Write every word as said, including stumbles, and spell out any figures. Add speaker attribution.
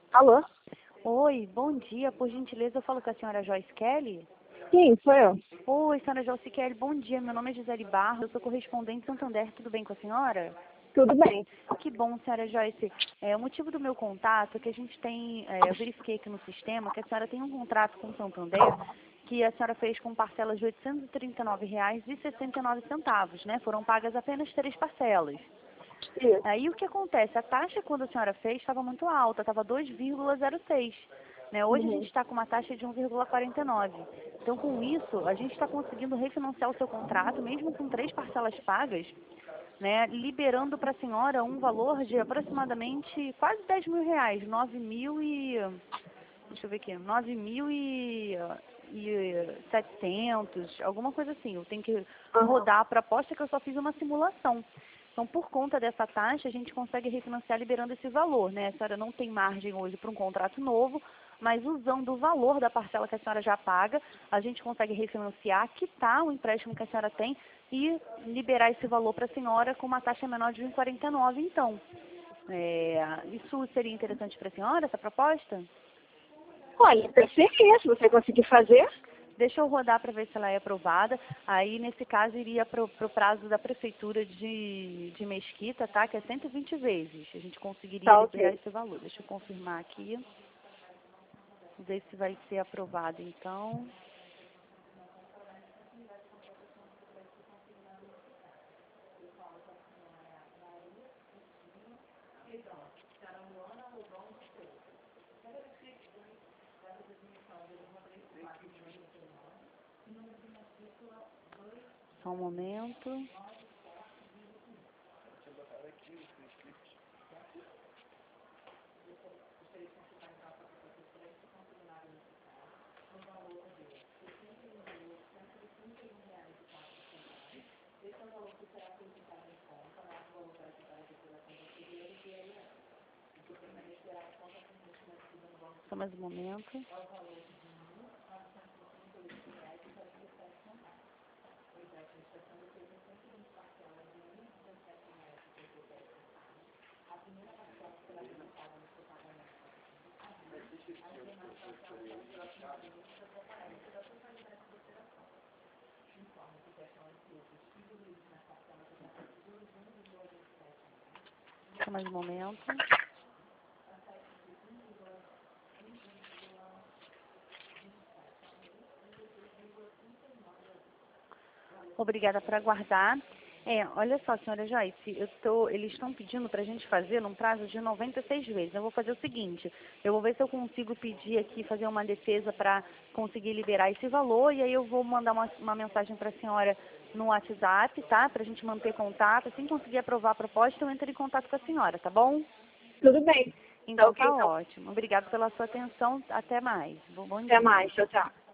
Speaker 1: Alô?
Speaker 2: Oi, bom dia. Por gentileza, eu falo com a senhora Joyce Kelly.
Speaker 1: Sim, sou eu.
Speaker 2: Oi, senhora Joyce Kelly, bom dia. Meu nome é Gisele Barros, eu sou correspondente em Santander. Tudo bem com a senhora?
Speaker 1: Tudo bem.
Speaker 2: Que bom, senhora Joyce. É, o motivo do meu contato é que a gente tem, é, eu verifiquei aqui no sistema que a senhora tem um contrato com o Santander que a senhora fez com parcelas de oitocentos e trinta e nove reais e sessenta e nove centavos, né? Foram pagas apenas três parcelas.
Speaker 1: Isso.
Speaker 2: Aí o que acontece? A taxa quando a senhora fez estava muito alta, estava dois vírgula zero seis. Né? Hoje a gente
Speaker 1: Uhum.
Speaker 2: está com uma taxa de um vírgula quarenta e nove. Então com isso, a gente está conseguindo refinanciar o seu contrato, mesmo com três parcelas pagas, né? Liberando para a senhora um valor de aproximadamente quase dez mil reais, nove mil e... Deixa eu ver aqui, nove mil e... e setecentos, alguma coisa assim. Eu tenho que
Speaker 1: Uhum.
Speaker 2: rodar a proposta que eu só fiz uma simulação. Então, por conta dessa taxa, a gente consegue refinanciar liberando esse valor, né? A senhora não tem margem hoje para um contrato novo, mas usando o valor da parcela que a senhora já paga, a gente consegue refinanciar, quitar o empréstimo que a senhora tem e liberar esse valor para a senhora com uma taxa menor de um vírgula quarenta e nove. Então, é, isso seria interessante para a senhora, essa proposta?
Speaker 1: Olha, percebi, se você conseguir fazer.
Speaker 2: Deixa eu rodar para ver se ela é aprovada. Aí, nesse caso, iria para o prazo da Prefeitura de, de Mesquita, tá? Que é cento e vinte vezes. A gente conseguiria
Speaker 1: Tá
Speaker 2: liberar
Speaker 1: ok.
Speaker 2: esse valor. Deixa eu confirmar aqui. Ver se vai ser aprovado, então. Só um momento. Só mais um momento. Só mais um momento. Obrigada por aguardar. É, olha só, senhora Joyce, eu tô, eles estão pedindo para a gente fazer num prazo de noventa e seis vezes. Eu vou fazer o seguinte, eu vou ver se eu consigo pedir aqui, fazer uma defesa para conseguir liberar esse valor, e aí eu vou mandar uma, uma mensagem para a senhora no WhatsApp, tá? Para a gente manter contato. Assim que conseguir aprovar a proposta, eu entro em contato com a senhora, tá bom?
Speaker 1: Tudo bem. Tá
Speaker 2: Então
Speaker 1: ok,
Speaker 2: tá
Speaker 1: então.
Speaker 2: ótimo. Obrigada pela sua atenção. Até mais. Bom
Speaker 1: Até
Speaker 2: dia.
Speaker 1: mais. Tchau, tchau.